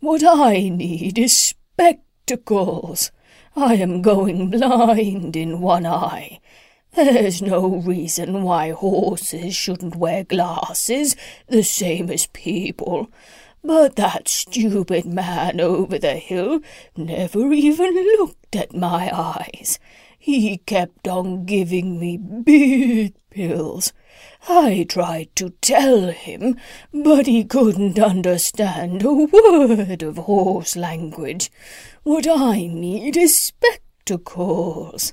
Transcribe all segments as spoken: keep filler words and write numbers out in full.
What I need is spectacles. I am going blind in one eye. There's no reason why horses shouldn't wear glasses, the same as people. But that stupid man over the hill never even looked at my eyes. He kept on giving me big pills. I tried to tell him, but he couldn't understand a word of horse language. What I need is spectacles.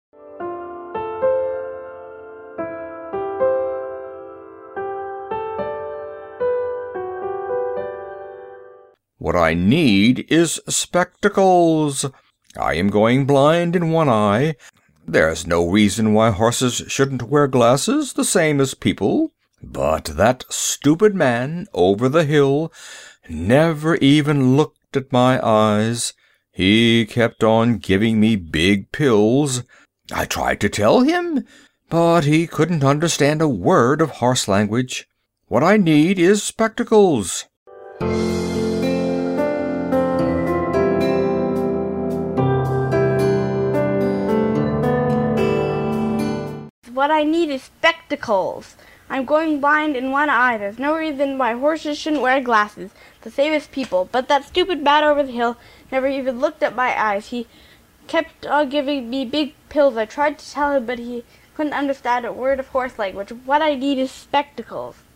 What I need is spectacles. I am going blind in one eye. There's no reason why horses shouldn't wear glasses, the same as people. But that stupid man over the hill never even looked at my eyes. He kept on giving me big pills. I tried to tell him, but he couldn't understand a word of horse language. What I need is spectacles. What I need is spectacles. I'm going blind in one eye. There's no reason why horses shouldn't wear glasses, the same as people. But that stupid man over the hill never even looked at my eyes. He kept on giving me big pills. I tried to tell him, but he couldn't understand a word of horse language. What I need is spectacles.